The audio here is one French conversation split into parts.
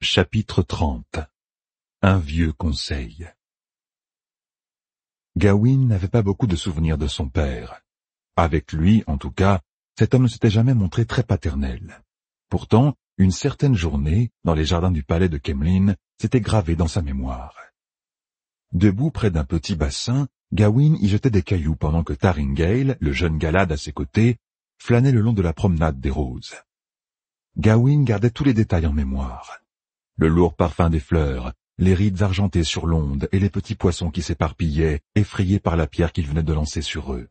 Chapitre 30. Un vieux conseil. Gawain n'avait pas beaucoup de souvenirs de son père. Avec lui, en tout cas, cet homme ne s'était jamais montré très paternel. Pourtant, une certaine journée, dans les jardins du palais de Caemlyn, s'était gravée dans sa mémoire. Debout près d'un petit bassin, Gawain y jetait des cailloux pendant que Taringale, le jeune Galad à ses côtés, flânait le long de la promenade des roses. Gawain gardait tous les détails en mémoire. Le lourd parfum des fleurs, les rides argentées sur l'onde et les petits poissons qui s'éparpillaient, effrayés par la pierre qu'il venait de lancer sur eux.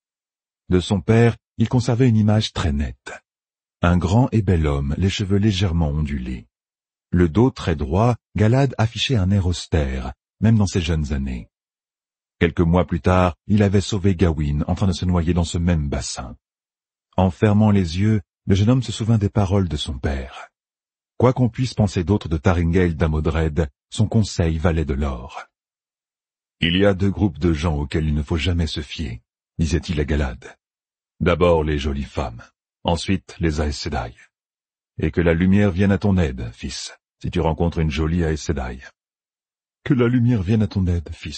De son père, il conservait une image très nette. Un grand et bel homme, les cheveux légèrement ondulés. Le dos très droit, Galad affichait un air austère, même dans ses jeunes années. Quelques mois plus tard, il avait sauvé Gawain en train de se noyer dans ce même bassin. En fermant les yeux, le jeune homme se souvint des paroles de son père. Quoi qu'on puisse penser d'autre de Taringale d'Amodred, son conseil valait de l'or. « Il y a deux groupes de gens auxquels il ne faut jamais se fier, » disait-il à Galad. « D'abord les jolies femmes, ensuite les Aes Sedai. Et que la lumière vienne à ton aide, fils, si tu rencontres une jolie Aes Sedai. Que la lumière vienne à ton aide, fils. »«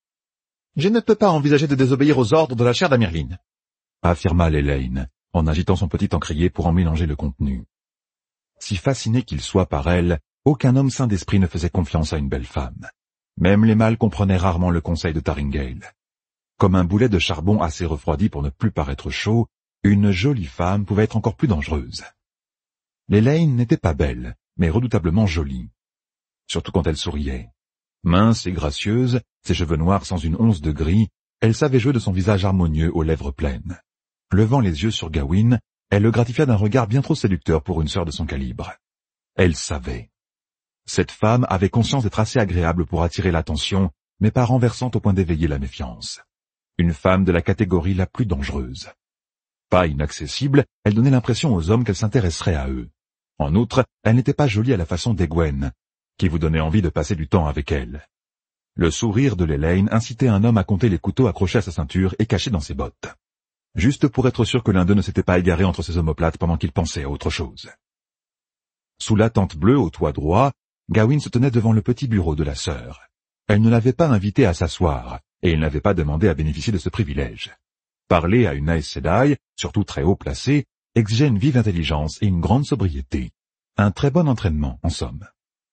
Je ne peux pas envisager de désobéir aux ordres de la chair d'Amyrlin, » affirma Lelaine, en agitant son petit encrier pour en mélanger le contenu. Si fasciné qu'il soit par elle, aucun homme sain d'esprit ne faisait confiance à une belle femme. Même les mâles comprenaient rarement le conseil de Taringale. Comme un boulet de charbon assez refroidi pour ne plus paraître chaud, une jolie femme pouvait être encore plus dangereuse. Lelaine n'était pas belle, mais redoutablement jolie. Surtout quand elle souriait. Mince et gracieuse, ses cheveux noirs sans une once de gris, elle savait jouer de son visage harmonieux aux lèvres pleines. Levant les yeux sur Gawain, elle le gratifia d'un regard bien trop séducteur pour une sœur de son calibre. Elle savait. Cette femme avait conscience d'être assez agréable pour attirer l'attention, mais pas renversante au point d'éveiller la méfiance. Une femme de la catégorie la plus dangereuse. Pas inaccessible, elle donnait l'impression aux hommes qu'elle s'intéresserait à eux. En outre, elle n'était pas jolie à la façon d'Egwene, qui vous donnait envie de passer du temps avec elle. Le sourire de Lelaine incitait un homme à compter les couteaux accrochés à sa ceinture et cachés dans ses bottes. Juste pour être sûr que l'un d'eux ne s'était pas égaré entre ses omoplates pendant qu'il pensait à autre chose. Sous la tente bleue au toit droit, Gawain se tenait devant le petit bureau de la sœur. Elle ne l'avait pas invité à s'asseoir, et il n'avait pas demandé à bénéficier de ce privilège. Parler à une Aes Sedai, surtout très haut placée, exigeait une vive intelligence et une grande sobriété. Un très bon entraînement, en somme.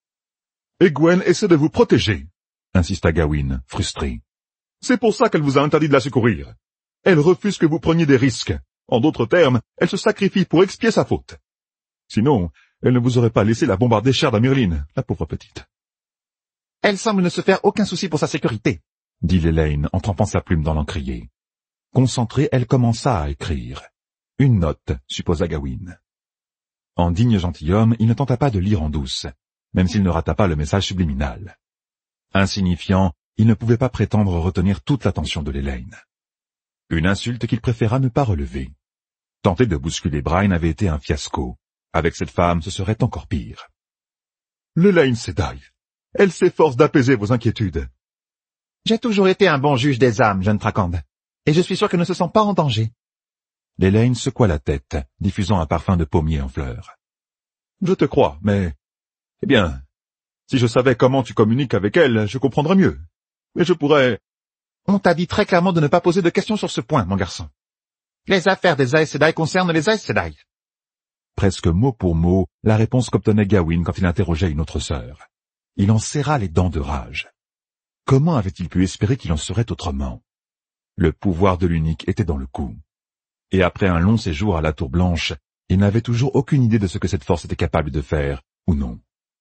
« Egwene essaie de vous protéger, » insista Gawain, frustré. « C'est pour ça qu'elle vous a interdit de la secourir. Elle refuse que vous preniez des risques. En d'autres termes, elle se sacrifie pour expier sa faute. Sinon, elle ne vous aurait pas laissé la bombarder chair d'Amyrlin, la pauvre petite. »« Elle semble ne se faire aucun souci pour sa sécurité, » dit Lelaine en trempant sa plume dans l'encrier. Concentrée, elle commença à écrire. Une note, supposa Gawain. En digne gentilhomme, il ne tenta pas de lire en douce, même s'il ne rata pas le message subliminal. Insignifiant, il ne pouvait pas prétendre retenir toute l'attention de Lelaine. Une insulte qu'il préféra ne pas relever. Tenter de bousculer Bryne avait été un fiasco. Avec cette femme, ce serait encore pire. « Lelaine Sedai, elle s'efforce d'apaiser vos inquiétudes. »« J'ai toujours été un bon juge des âmes, jeune Thrakand, et je suis sûr qu'elle ne se sent pas en danger. » Lelaine secoua la tête, diffusant un parfum de pommier en fleurs. « Je te crois, mais... Eh bien, si je savais comment tu communiques avec elle, je comprendrais mieux. Mais je pourrais... » « On t'a dit très clairement de ne pas poser de questions sur ce point, mon garçon. Les affaires des Aes Sedai concernent les Aes Sedai. » Presque mot pour mot, la réponse qu'obtenait Gawain quand il interrogeait une autre sœur. Il en serra les dents de rage. Comment avait-il pu espérer qu'il en serait autrement? Le pouvoir de l'unique était dans le coup. Et après un long séjour à la Tour Blanche, il n'avait toujours aucune idée de ce que cette force était capable de faire, ou non.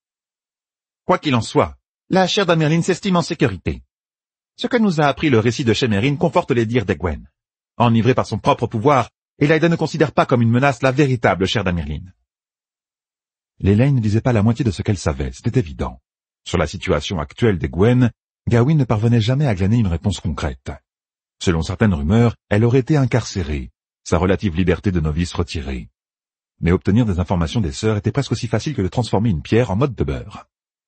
Quoi qu'il en soit, la chair d'Amyrlin s'estime en sécurité. Ce que nous a appris le récit de Shemerin conforte les dires d'Egwene. Enivré par son propre pouvoir, Elaida ne considère pas comme une menace la véritable chair d'Amyrlin. Lelaine ne disait pas la moitié de ce qu'elle savait, c'était évident. Sur la situation actuelle d'Egwene, Gawain ne parvenait jamais à glaner une réponse concrète. Selon certaines rumeurs, elle aurait été incarcérée, sa relative liberté de novice retirée. Mais obtenir des informations des sœurs était presque aussi facile que de transformer une pierre en motte de beurre.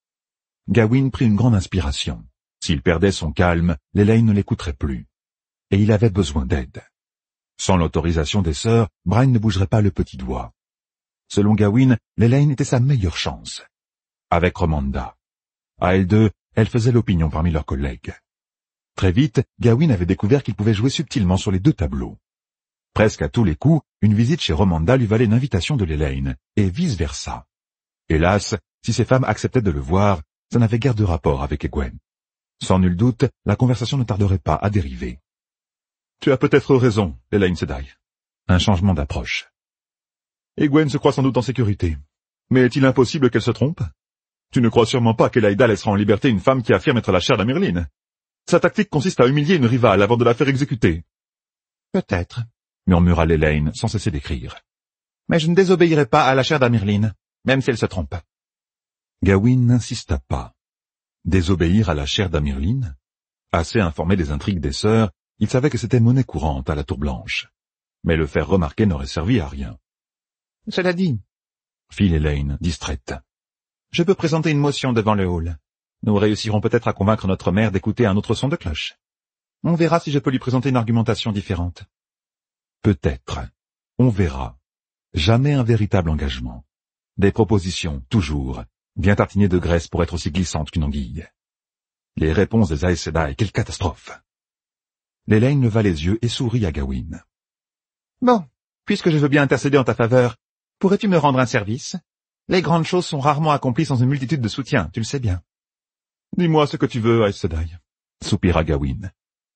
Gawain prit une grande inspiration. S'il perdait son calme, Lelaine ne l'écouterait plus. Et il avait besoin d'aide. Sans l'autorisation des sœurs, Bryne ne bougerait pas le petit doigt. Selon Gawain, Lelaine était sa meilleure chance. avec Romanda. À elles deux, elles faisaient l'opinion parmi leurs collègues. Très vite, Gawain avait découvert qu'il pouvait jouer subtilement sur les deux tableaux. Presque à tous les coups, une visite chez Romanda lui valait une invitation de l'Elaine, et vice-versa. Hélas, si ces femmes acceptaient de le voir, ça n'avait guère de rapport avec Egwene. Sans nul doute, la conversation ne tarderait pas à dériver. « Tu as peut-être raison, Elaine Sedai. » Un changement d'approche. Egwene se croit sans doute en sécurité. Mais est-il impossible qu'elle se trompe? Tu ne crois sûrement pas qu'Elaïda laissera en liberté une femme qui affirme être la chair d'Amyrlin. Sa tactique consiste à humilier une rivale avant de la faire exécuter. Peut-être, murmura l'Elaine sans cesser d'écrire. Mais je ne désobéirai pas à la chair d'Amyrlin, même si elle se trompe. Gawain n'insista pas. Désobéir à la chair d'Amyrlin? Assez informé des intrigues des sœurs, il savait que c'était monnaie courante à la Tour Blanche. Mais le faire remarquer n'aurait servi à rien. Cela dit, fit l'Elaine, distraite. Je peux présenter une motion devant le hall. Nous réussirons peut-être à convaincre notre mère d'écouter un autre son de cloche. On verra si je peux lui présenter une argumentation différente. Peut-être. On verra. Jamais un véritable engagement. Des propositions, toujours, bien tartinées de graisse pour être aussi glissantes qu'une anguille. Les réponses des Aes Sedai, quelle catastrophe! L'Elaine leva les yeux et sourit à Gawain. Bon, puisque je veux bien intercéder en ta faveur, pourrais-tu me rendre un service? Les grandes choses sont rarement accomplies sans une multitude de soutiens, tu le sais bien. Dis-moi ce que tu veux, Aes Sedai, soupira Gawain.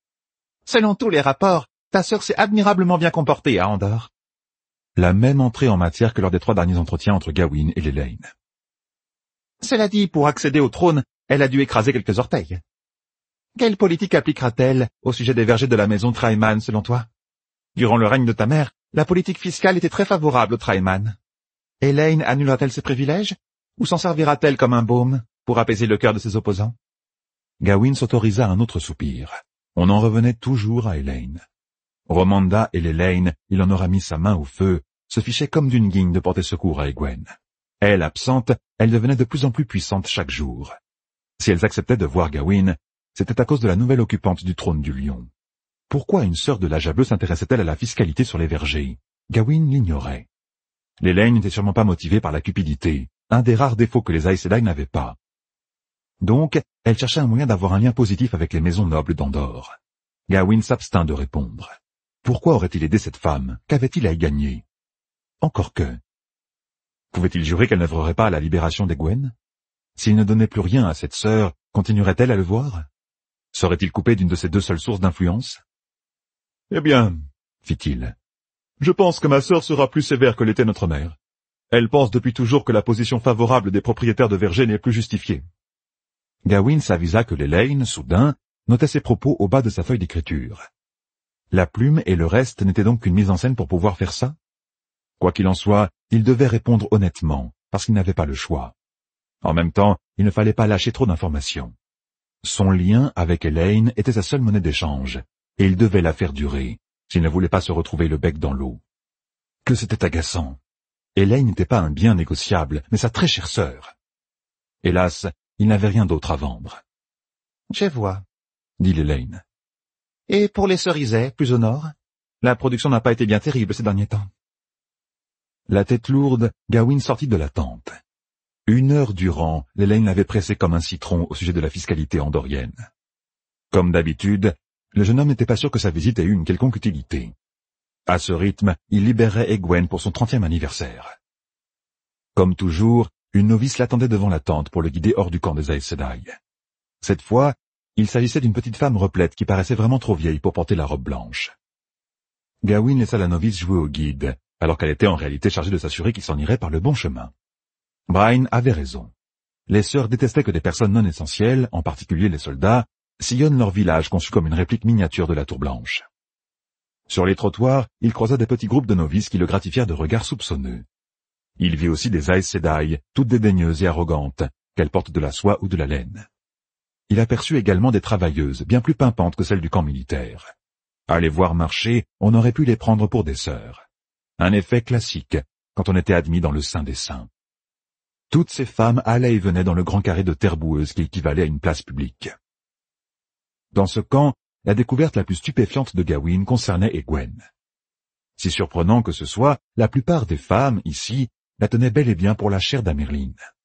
Selon tous les rapports, ta sœur s'est admirablement bien comportée à Andorre. La même entrée en matière que lors des 3 derniers entretiens entre Gawain et l'Elaine. Cela dit, pour accéder au trône, elle a dû écraser quelques orteils. Quelle politique appliquera-t-elle au sujet des vergers de la maison Traeman, selon toi? Durant le règne de ta mère, la politique fiscale était très favorable aux Traeman. Elaine annulera-t-elle ses privilèges, ou s'en servira-t-elle comme un baume pour apaiser le cœur de ses opposants? Gawain s'autorisa un autre soupir. On en revenait toujours à Elaine. Romanda et l'Elaine, il en aura mis sa main au feu, se fichaient comme d'une guigne de porter secours à Egwene. Elle, absente, elle devenait de plus en plus puissante chaque jour. Si elles acceptaient de voir Gawain, c'était à cause de la nouvelle occupante du trône du lion. Pourquoi une sœur de l'âge bleu s'intéressait-elle à la fiscalité sur les vergers? Gawain l'ignorait. L'Elaine n'était sûrement pas motivée par la cupidité, un des rares défauts que les Aes Sedai n'avaient pas. Donc, elle cherchait un moyen d'avoir un lien positif avec les maisons nobles d'Andorre. Gawain s'abstint de répondre. Pourquoi aurait-il aidé cette femme? Qu'avait-il à y gagner? Encore que. Pouvait-il jurer qu'elle n'œuvrerait pas à la libération d'Egwene? S'il ne donnait plus rien à cette sœur, continuerait-elle à le voir? Serait-il coupé d'une de ses 2 seules sources d'influence? Eh bien, fit-il, je pense que ma sœur sera plus sévère que l'était notre mère. Elle pense depuis toujours que la position favorable des propriétaires de vergers n'est plus justifiée. Gawain s'avisa que l'Elaine, soudain, notait ses propos au bas de sa feuille d'écriture. La plume et le reste n'étaient donc qu'une mise en scène pour pouvoir faire ça? Quoi qu'il en soit, il devait répondre honnêtement, parce qu'il n'avait pas le choix. En même temps, il ne fallait pas lâcher trop d'informations. Son lien avec Elaine était sa seule monnaie d'échange, et il devait la faire durer, s'il ne voulait pas se retrouver le bec dans l'eau. Que c'était agaçant. Elaine n'était pas un bien négociable, mais sa très chère sœur. Hélas, il n'avait rien d'autre à vendre. « Je vois, » dit l'Elaine. « Et pour les cerisets, plus au nord? La production n'a pas été bien terrible ces derniers temps. » La tête lourde, Gawain sortit de la tente. 1 heure durant, l'Elaine l'avait pressé comme un citron au sujet de la fiscalité andorienne. Comme d'habitude, le jeune homme n'était pas sûr que sa visite ait eu une quelconque utilité. À ce rythme, il libérerait Egwene pour son 30e anniversaire. Comme toujours, une novice l'attendait devant la tente pour le guider hors du camp des Aes Sedai. Cette fois, il s'agissait d'une petite femme replète qui paraissait vraiment trop vieille pour porter la robe blanche. Gawain laissa la novice jouer au guide, alors qu'elle était en réalité chargée de s'assurer qu'il s'en irait par le bon chemin. Brian avait raison. Les sœurs détestaient que des personnes non essentielles, en particulier les soldats, sillonnent leur village conçu comme une réplique miniature de la Tour Blanche. Sur les trottoirs, il croisa des petits groupes de novices qui le gratifièrent de regards soupçonneux. Il vit aussi des Aes Sedai, toutes dédaigneuses et arrogantes, qu'elles portent de la soie ou de la laine. Il aperçut également des travailleuses, bien plus pimpantes que celles du camp militaire. À les voir marcher, on aurait pu les prendre pour des sœurs. Un effet classique, quand on était admis dans le sein des saints. Toutes ces femmes allaient et venaient dans le grand carré de terre boueuse qui équivalait à une place publique. Dans ce camp, la découverte la plus stupéfiante de Gawain concernait Egwene. Si surprenant que ce soit, la plupart des femmes, ici, la tenaient bel et bien pour la chair d'Amyrlin.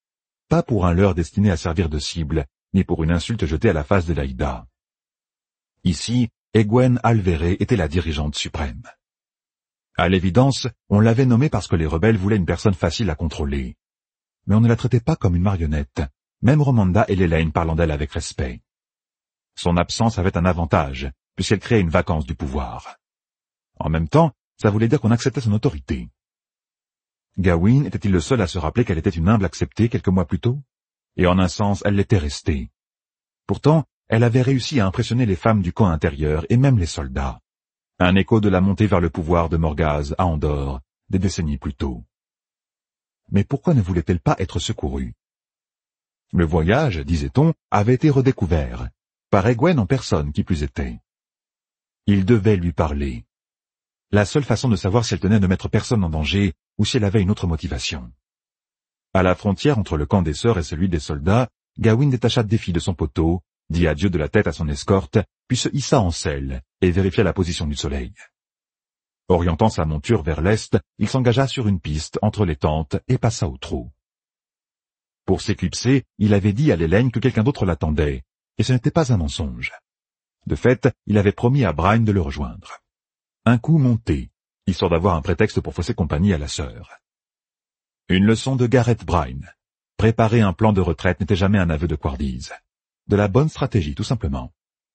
pas pour un leurre destiné à servir de cible, ni pour une insulte jetée à la face de l'Aïda. Ici, Egwene Alvere était la dirigeante suprême. À l'évidence, on l'avait nommée parce que les rebelles voulaient une personne facile à contrôler. Mais on ne la traitait pas comme une marionnette, même Romanda et Lelaine parlant d'elle avec respect. Son absence avait un avantage, puisqu'elle créait une vacance du pouvoir. En même temps, ça voulait dire qu'on acceptait son autorité. Gawain était-il le seul à se rappeler qu'elle était une humble acceptée quelques mois plus tôt? Et en un sens, elle l'était restée. Pourtant, elle avait réussi à impressionner les femmes du camp intérieur et même les soldats. Un écho de la montée vers le pouvoir de Morgase à Andorre, des décennies plus tôt. Mais pourquoi ne voulait-elle pas être secourue? Le voyage, disait-on, avait été redécouvert, par Egwene en personne qui plus était. Il devait lui parler. La seule façon de savoir si elle tenait de mettre personne en danger ou si elle avait une autre motivation. À la frontière entre le camp des sœurs et celui des soldats, Gawain détacha Défi de son poteau, dit adieu de la tête à son escorte, puis se hissa en selle et vérifia la position du soleil. Orientant sa monture vers l'est, il s'engagea sur une piste entre les tentes et passa au trot. Pour s'éclipser, il avait dit à Lelaine que quelqu'un d'autre l'attendait, et ce n'était pas un mensonge. De fait, il avait promis à Bryne de le rejoindre. Un coup monté, histoire d'avoir un prétexte pour fausser compagnie à la sœur. Une leçon de Gareth Bryne. Préparer un plan de retraite n'était jamais un aveu de couardise. De la bonne stratégie, tout simplement.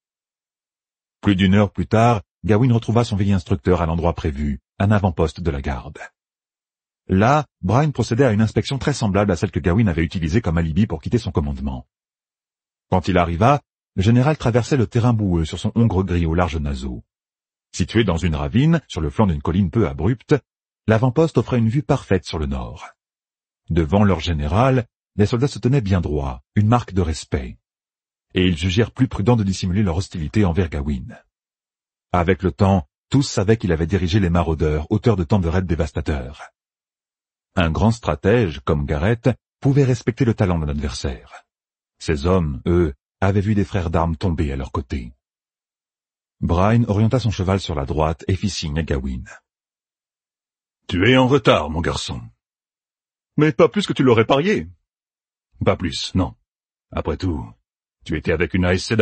Plus d'une heure plus tard, Gawain retrouva son vieil instructeur à l'endroit prévu, un avant-poste de la garde. Là, Bryne procédait à une inspection très semblable à celle que Gawain avait utilisée comme alibi pour quitter son commandement. Quand il arriva, le général traversait le terrain boueux sur son hongre gris au large naseau. Situé dans une ravine, sur le flanc d'une colline peu abrupte, l'avant-poste offrait une vue parfaite sur le nord. Devant leur général, les soldats se tenaient bien droit, une marque de respect. Et ils jugèrent plus prudent de dissimuler leur hostilité envers Gawain. Avec le temps, tous savaient qu'il avait dirigé les maraudeurs, auteurs de tant de raids dévastateurs. Un grand stratège, comme Gareth, pouvait respecter le talent d'un adversaire. Ces hommes, eux, avaient vu des frères d'armes tomber à leur côté. Bryne orienta son cheval sur la droite et fit signe à Gawain. « Tu es en retard, mon garçon. »« Mais pas plus que tu l'aurais parié. »« Pas plus, non. Après tout, tu étais avec une Aes Sedai. »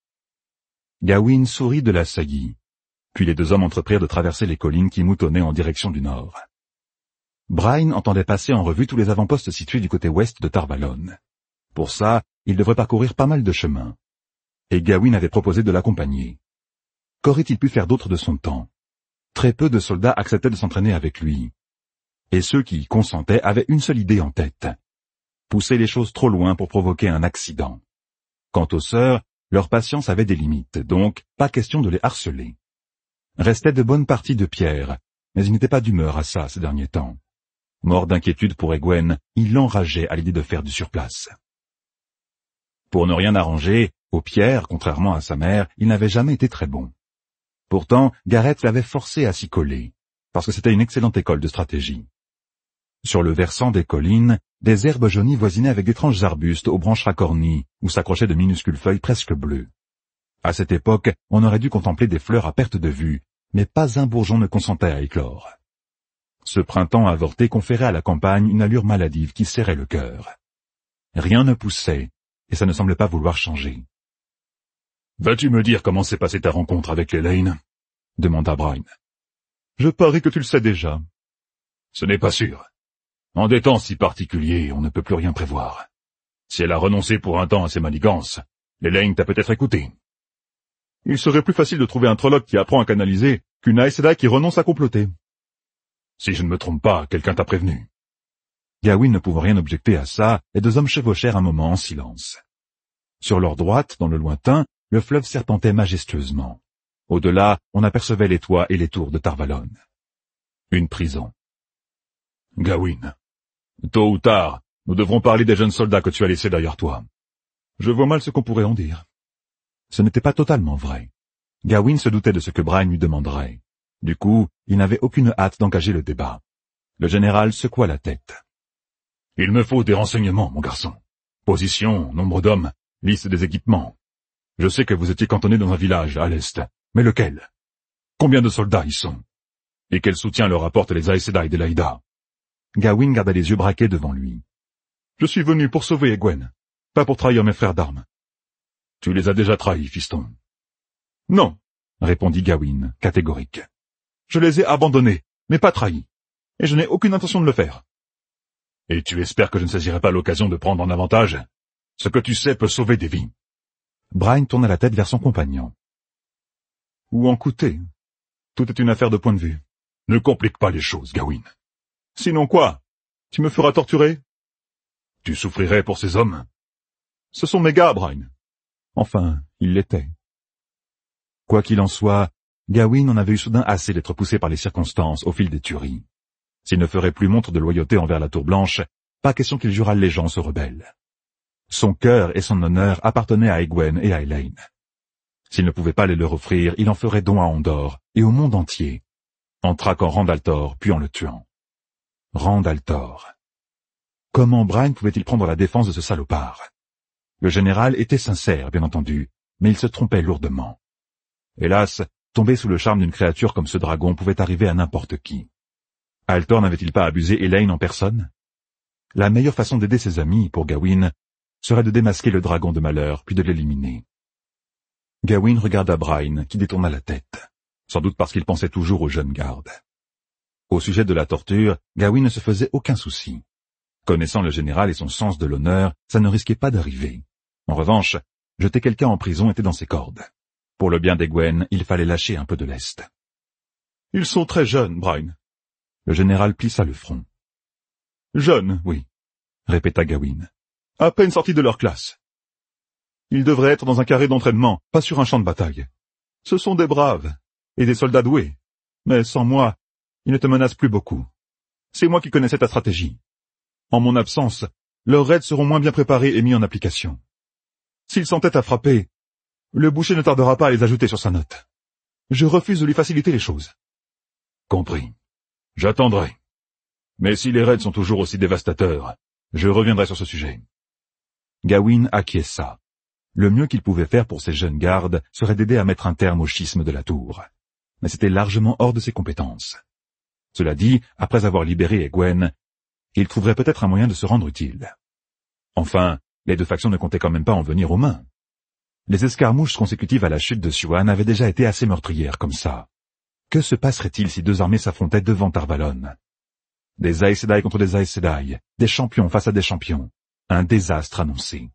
Gawain sourit de la saillie. Puis les deux hommes entreprirent de traverser les collines qui moutonnaient en direction du nord. Bryne entendait passer en revue tous les avant-postes situés du côté ouest de Tarvalon. Pour ça, il devrait parcourir pas mal de chemins. Et Gawain avait proposé de l'accompagner. Qu'aurait-il pu faire d'autre de son temps? Très peu de soldats acceptaient de s'entraîner avec lui. Et ceux qui y consentaient avaient une seule idée en tête. Pousser les choses trop loin pour provoquer un accident. Quant aux sœurs, leur patience avait des limites, donc pas question de les harceler. Restaient de bonnes parties de pierre, mais il n'était pas d'humeur à ça ces derniers temps. Mort d'inquiétude pour Egwene, il l'enrageait à l'idée de faire du surplace. Pour ne rien arranger, aux pierres, contrairement à sa mère, il n'avait jamais été très bon. Pourtant, Gareth l'avait forcé à s'y coller, parce que c'était une excellente école de stratégie. Sur le versant des collines, des herbes jaunies voisinaient avec d'étranges arbustes aux branches racornies, où s'accrochaient de minuscules feuilles presque bleues. À cette époque, on aurait dû contempler des fleurs à perte de vue, mais pas un bourgeon ne consentait à éclore. Ce printemps avorté conférait à la campagne une allure maladive qui serrait le cœur. Rien ne poussait, et ça ne semblait pas vouloir changer. « Vas-tu me dire comment s'est passée ta rencontre avec Lelaine ?» demanda Bryne. « Je parie que tu le sais déjà. »« Ce n'est pas sûr. En des temps si particuliers, on ne peut plus rien prévoir. Si elle a renoncé pour un temps à ses manigances, Lelaine t'a peut-être écouté. »« Il serait plus facile de trouver un trolloc qui apprend à canaliser qu'une Aes Sedai qui renonce à comploter. » Si je ne me trompe pas, quelqu'un t'a prévenu. Gawain ne pouvait rien objecter à ça, les deux hommes chevauchèrent un moment en silence. Sur leur droite, dans le lointain, le fleuve serpentait majestueusement. Au-delà, on apercevait les toits et les tours de Tarvalon. Une prison. Gawain, tôt ou tard, nous devrons parler des jeunes soldats que tu as laissés derrière toi. Je vois mal ce qu'on pourrait en dire. Ce n'était pas totalement vrai. Gawain se doutait de ce que Bryne lui demanderait. Du coup, il n'avait aucune hâte d'engager le débat. Le général secoua la tête. « Il me faut des renseignements, mon garçon. Position, nombre d'hommes, liste des équipements. Je sais que vous étiez cantonné dans un village, à l'est. Mais lequel? Combien de soldats y sont? Et quel soutien leur apportent les Aes Sedai de l'Aïda ?» Gawain garda les yeux braqués devant lui. Je suis venu pour sauver Egwene, pas pour trahir mes frères d'armes. Tu les as déjà trahis, fiston. Non, répondit Gawain, catégorique. je les ai abandonnés, mais pas trahis, et je n'ai aucune intention de le faire. Et tu espères que je ne saisirai pas l'occasion de prendre en avantage? Ce que tu sais peut sauver des vies. Bran tourna la tête vers son compagnon. Ou en coûter. Tout est une affaire de point de vue. Ne complique pas les choses, Gawain. Sinon quoi? Tu me feras torturer? Tu souffrirais pour ces hommes? Ce sont mes gars, Bran. Enfin, ils l'étaient. Quoi qu'il en soit, Gawain en avait eu soudain assez d'être poussé par les circonstances au fil des tueries. S'il ne ferait plus montre de loyauté envers la Tour Blanche, pas question qu'il jurât allégeance aux rebelles. Son cœur et son honneur appartenaient à Egwene et à Elayne. S'il ne pouvait pas les leur offrir, il en ferait don à Andor et au monde entier, en traquant Rand-al'Thor puis en le tuant. Rand-al'Thor. Comment Bran pouvait-il prendre la défense de ce salopard? Le général était sincère, bien entendu, mais il se trompait lourdement. Hélas, tomber sous le charme d'une créature comme ce dragon pouvait arriver à n'importe qui. Altor n'avait-il pas abusé Elayne en personne? La meilleure façon d'aider ses amis, pour Gawain, serait de démasquer le dragon de malheur, puis de l'éliminer. Gawain regarda Bran, qui détourna la tête, sans doute parce qu'il pensait toujours aux jeunes gardes. Au sujet de la torture, Gawain ne se faisait aucun souci. Connaissant le général et son sens de l'honneur, ça ne risquait pas d'arriver. En revanche, jeter quelqu'un en prison était dans ses cordes. Pour le bien d'Egwene, il fallait lâcher un peu de lest. « Ils sont très jeunes, Bran. » Le général plissa le front. « Jeunes, oui, » répéta Gawain. « À peine sortis de leur classe. Ils devraient être dans un carré d'entraînement, pas sur un champ de bataille. Ce sont des braves, et des soldats doués. Mais sans moi, ils ne te menacent plus beaucoup. C'est moi qui connaissais ta stratégie. En mon absence, leurs raids seront moins bien préparés et mis en application. S'ils s'entêtent à frapper, le boucher ne tardera pas à les ajouter sur sa note. Je refuse de lui faciliter les choses. » Compris. J'attendrai. Mais si les raids sont toujours aussi dévastateurs, je reviendrai sur ce sujet. Gawain acquiesça. Le mieux qu'il pouvait faire pour ses jeunes gardes serait d'aider à mettre un terme au schisme de la tour. Mais c'était largement hors de ses compétences. Cela dit, après avoir libéré Egwene, il trouverait peut-être un moyen de se rendre utile. Enfin, les deux factions ne comptaient quand même pas en venir aux mains. Les escarmouches consécutives à la chute de Siuan avaient déjà été assez meurtrières comme ça. Que se passerait-il si deux armées s'affrontaient devant Tar-Valon? Des Aes Sedai contre des Aes Sedai, des champions face à des champions. Un désastre annoncé.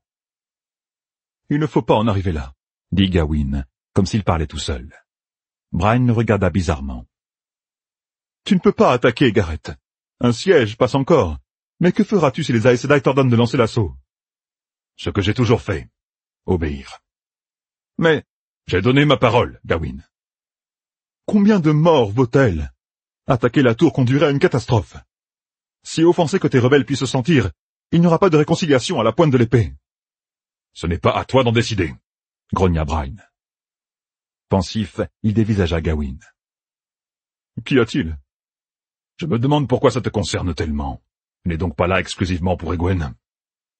« Il ne faut pas en arriver là, » dit Gawain, comme s'il parlait tout seul. Bran le regarda bizarrement. « Tu ne peux pas attaquer, Gareth. Un siège passe encore. Mais que feras-tu si les Aes Sedai t'ordonnent de lancer l'assaut? »« Ce que j'ai toujours fait. Obéir. »« Mais j'ai donné ma parole, Gawain. » »« Combien de morts vaut-elle? Attaquer la tour conduirait à une catastrophe. Si offensé que tes rebelles puissent se sentir, il n'y aura pas de réconciliation à la pointe de l'épée. »« Ce n'est pas à toi d'en décider, » grogna Bran. Pensif, il dévisagea Gawain. « Qu'y a-t-il? »« Je me demande pourquoi ça te concerne tellement. Tu n'es donc pas là exclusivement pour Egwene. »« Je... »«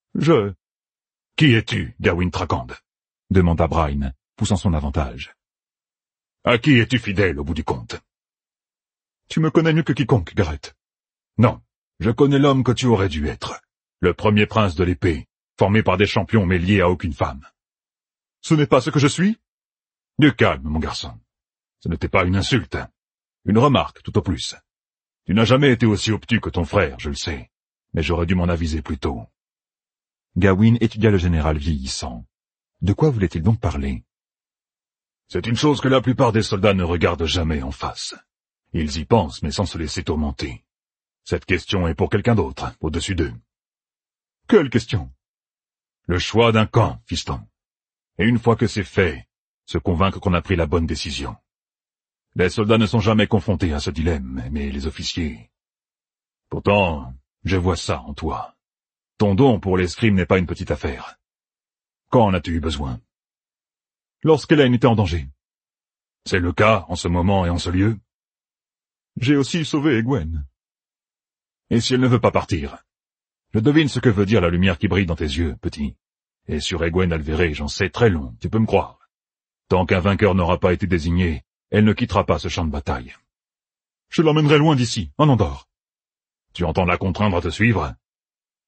Qui es-tu, Gawain Trakand ?» demanda Bran, poussant son avantage. « À qui es-tu fidèle au bout du compte? »« Tu me connais mieux que quiconque, Gareth. »« Non, je connais l'homme que tu aurais dû être. Le premier prince de l'épée, formé par des champions mais lié à aucune femme. »« Ce n'est pas ce que je suis? » ?»« Du calme, mon garçon. Ce n'était pas une insulte. Une remarque, tout au plus. Tu n'as jamais été aussi obtus que ton frère, je le sais, mais j'aurais dû m'en aviser plus tôt. » Gawain étudia le général vieillissant. De quoi voulait-il donc parler? C'est une chose que la plupart des soldats ne regardent jamais en face. Ils y pensent, mais sans se laisser tourmenter. Cette question est pour quelqu'un d'autre, au-dessus d'eux. Quelle question? Le choix d'un camp, fiston. Et une fois que c'est fait, se convaincre qu'on a pris la bonne décision. Les soldats ne sont jamais confrontés à ce dilemme, mais les officiers... Pourtant, je vois ça en toi. Ton don pour l'escrime n'est pas une petite affaire. Quand en as-tu eu besoin? Lorsqu'Elaine était en danger. C'est le cas en ce moment et en ce lieu? J'ai aussi sauvé Egwene. Et si elle ne veut pas partir? Je devine ce que veut dire la lumière qui brille dans tes yeux, petit. Et sur Egwene Alveré, j'en sais très long, tu peux me croire. Tant qu'un vainqueur n'aura pas été désigné, elle ne quittera pas ce champ de bataille. Je l'emmènerai loin d'ici, en Andorre. Tu entends la contraindre à te suivre?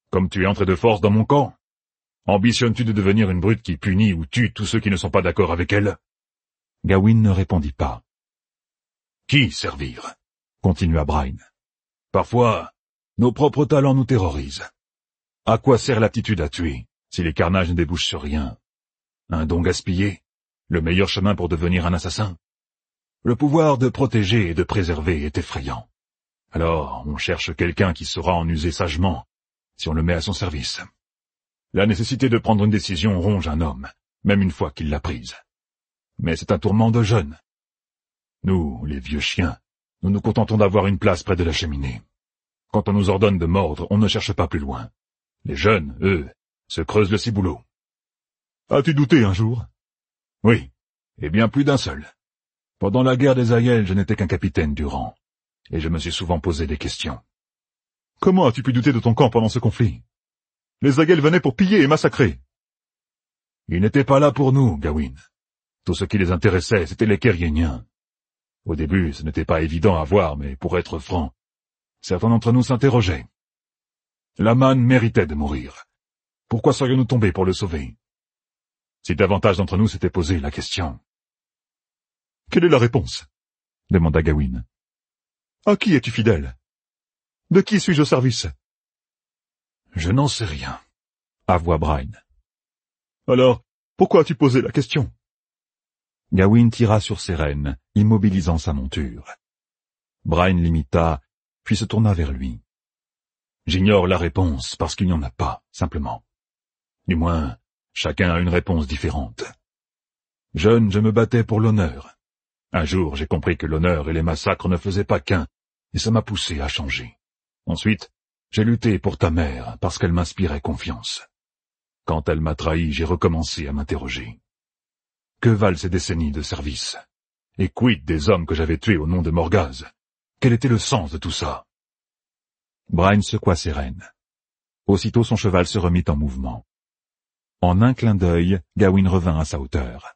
Comme tu es entré de force dans mon camp, ambitionnes-tu de devenir une brute qui punit ou tue tous ceux qui ne sont pas d'accord avec elle? Gawain ne répondit pas. Qui servir? Continua Brine. Parfois, nos propres talents nous terrorisent. À quoi sert l'aptitude à tuer, si les carnages ne débouchent sur rien? Un don gaspillé? Le meilleur chemin pour devenir un assassin? Le pouvoir de protéger et de préserver est effrayant. Alors, on cherche quelqu'un qui saura en user sagement, si on le met à son service. La nécessité de prendre une décision ronge un homme, même une fois qu'il l'a prise. Mais c'est un tourment de jeune. Nous, les vieux chiens, nous nous contentons d'avoir une place près de la cheminée. Quand on nous ordonne de mordre, on ne cherche pas plus loin. Les jeunes, eux, se creusent le ciboulot. As-tu douté un jour? Oui, et bien plus d'un seul. Pendant la guerre des Aiel, je n'étais qu'un capitaine du rang, et je me suis souvent posé des questions. Comment as-tu pu douter de ton camp pendant ce conflit? Les Aiel venaient pour piller et massacrer. Ils n'étaient pas là pour nous, Gawain. Tout ce qui les intéressait, c'était les Kériéniens. Au début, ce n'était pas évident à voir, mais pour être franc, certains d'entre nous s'interrogeaient. L'aman méritait de mourir. Pourquoi serions-nous tombés pour le sauver? Si davantage d'entre nous s'étaient posé la question. Quelle est la réponse? Demanda Gawain. À qui es-tu fidèle? De qui suis-je au service? Je n'en sais rien, avoua Brine. Alors, pourquoi as-tu posé la question? Gawain tira sur ses rênes, immobilisant sa monture. Brine l'imita, puis se tourna vers lui. J'ignore la réponse parce qu'il n'y en a pas, simplement. Du moins, chacun a une réponse différente. Jeune, je me battais pour l'honneur. Un jour, j'ai compris que l'honneur et les massacres ne faisaient pas qu'un, et ça m'a poussé à changer. Ensuite, j'ai lutté pour ta mère parce qu'elle m'inspirait confiance. Quand elle m'a trahi, j'ai recommencé à m'interroger. Que valent ces décennies de service? Et quid des hommes que j'avais tués au nom de Morgase? Quel était le sens de tout ça? Brine secoua ses rênes. Aussitôt son cheval se remit en mouvement. En un clin d'œil, Gawain revint à sa hauteur.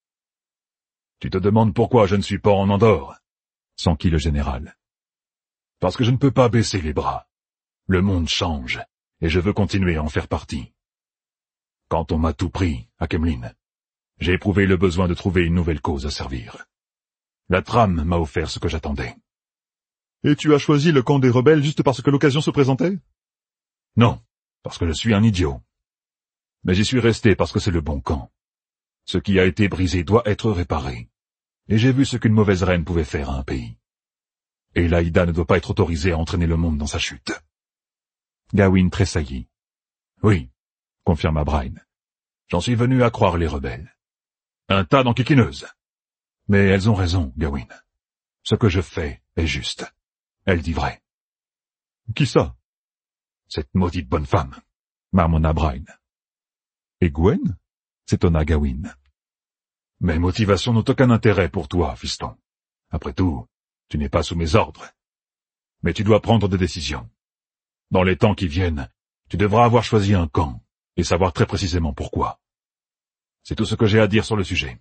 « Tu te demandes pourquoi je ne suis pas en Andorre ?» s'enquit le général. « Parce que je ne peux pas baisser les bras. Le monde change, et je veux continuer à en faire partie. Quand on m'a tout pris, à Kemlin, j'ai éprouvé le besoin de trouver une nouvelle cause à servir. La trame m'a offert ce que j'attendais. » Et tu as choisi le camp des rebelles juste parce que l'occasion se présentait? Non, parce que je suis un idiot. Mais j'y suis resté parce que c'est le bon camp. Ce qui a été brisé doit être réparé. Et j'ai vu ce qu'une mauvaise reine pouvait faire à un pays. Et l'Aïda ne doit pas être autorisée à entraîner le monde dans sa chute. Gawain tressaillit. Oui, confirma Brine. J'en suis venu à croire les rebelles. Un tas d'enquiquineuses. Mais elles ont raison, Gawain. Ce que je fais est juste. Elle dit vrai. Qui ça? Cette maudite bonne femme, marmonna Brine. Et Gwen? S'étonna Gawain. Mes motivations n'ont aucun intérêt pour toi, fiston. Après tout, tu n'es pas sous mes ordres. Mais tu dois prendre des décisions. Dans les temps qui viennent, tu devras avoir choisi un camp, et savoir très précisément pourquoi. C'est tout ce que j'ai à dire sur le sujet.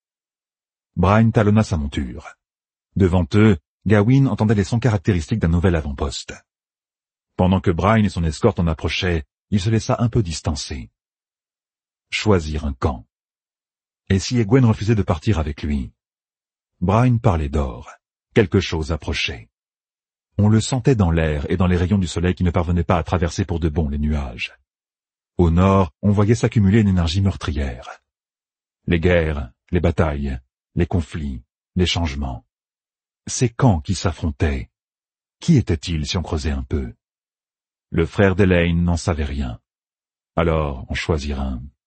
Brine talonna sa monture. Devant eux, Gawain entendait les sons caractéristiques d'un nouvel avant-poste. Pendant que Brine et son escorte en approchaient, il se laissa un peu distancer. Choisir un camp. Et si Egwene refusait de partir avec lui? Brine parlait d'or. Quelque chose approchait. On le sentait dans l'air et dans les rayons du soleil qui ne parvenaient pas à traverser pour de bon les nuages. Au nord, on voyait s'accumuler une énergie meurtrière. Les guerres, les batailles, les conflits, les changements. Ces camps qui s'affrontaient. Qui étaient-ils si on creusait un peu? Le frère d'Elaine n'en savait rien. Alors on choisira un.